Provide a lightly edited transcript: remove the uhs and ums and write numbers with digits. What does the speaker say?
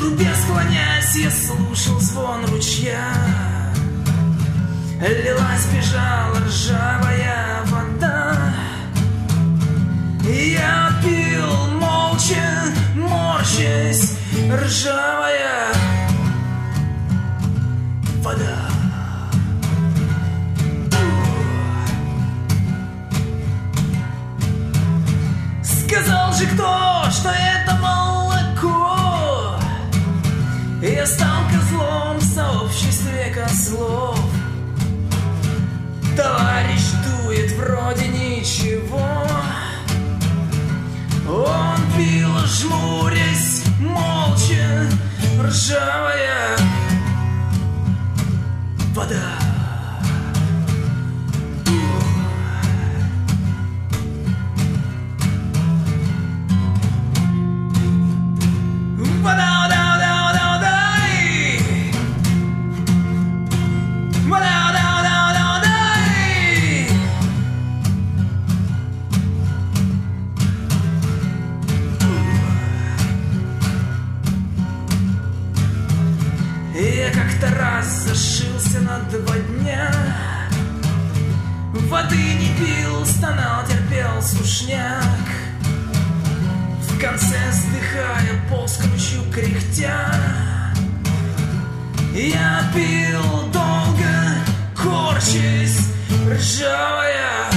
трубе склонясь, я слушал звон ручья. Лилась, бежала ржавая вода. И я пил молча, морщась, ржавая вода. Сказал же кто, что это молоко. Я стал козлом в сообществе козлов. Товарищ дует вроде ничего. Он пил, жмурясь, молча, ржавая вода. Я как-то раз зашился на 2 дня. Воды не пил, стонал, терпел сушняк. В конце, вздыхая, полз к ручью кряхтя. Я пил долго, корчась, ржавая